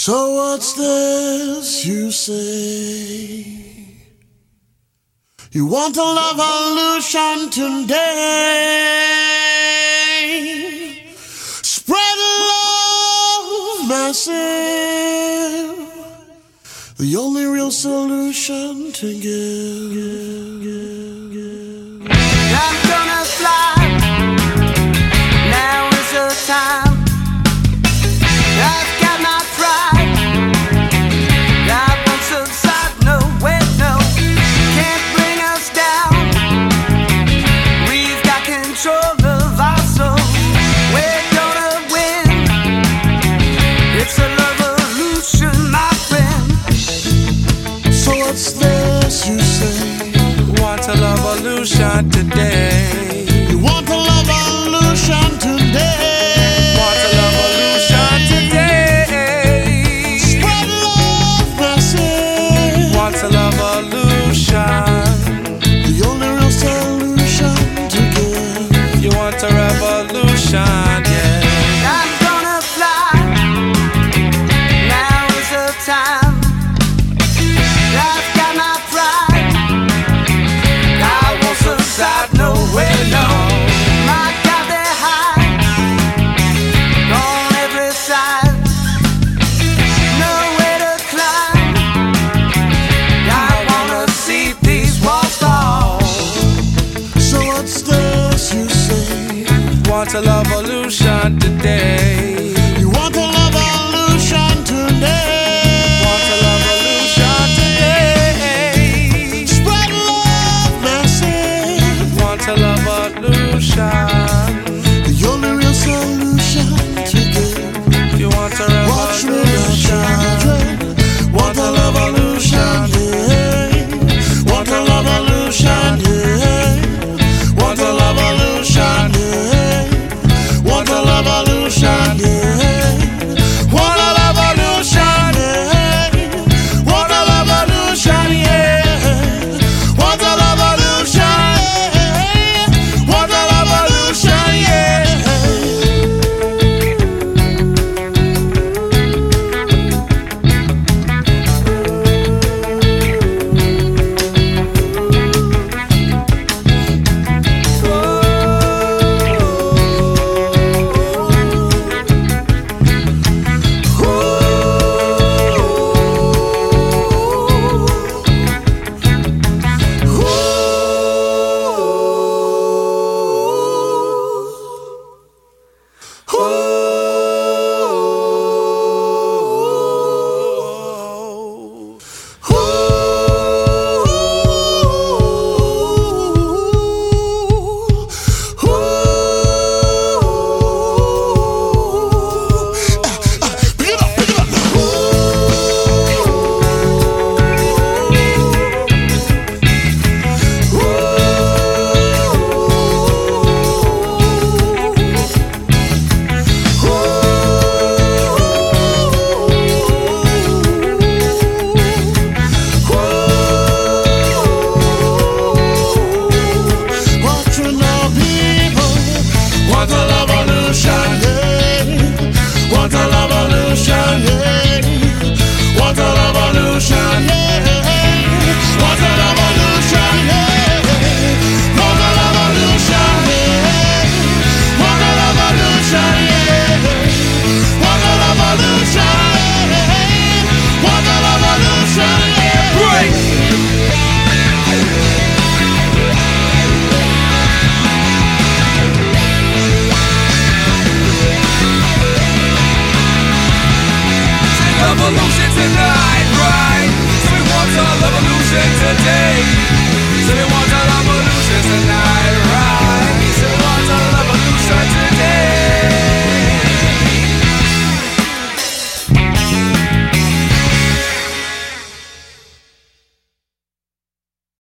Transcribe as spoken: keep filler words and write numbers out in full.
So what's this you say? You want a love illusion today? Spread love massive, the only real solution to give. I'm gonna fly. Now is the time. I've got my pride. I won't subside. No, wait, no. Can't bring us down. We've got control of our soul. We're gonna win. It's a love illusion, my friend. So what's this you say? Want a love illusion today?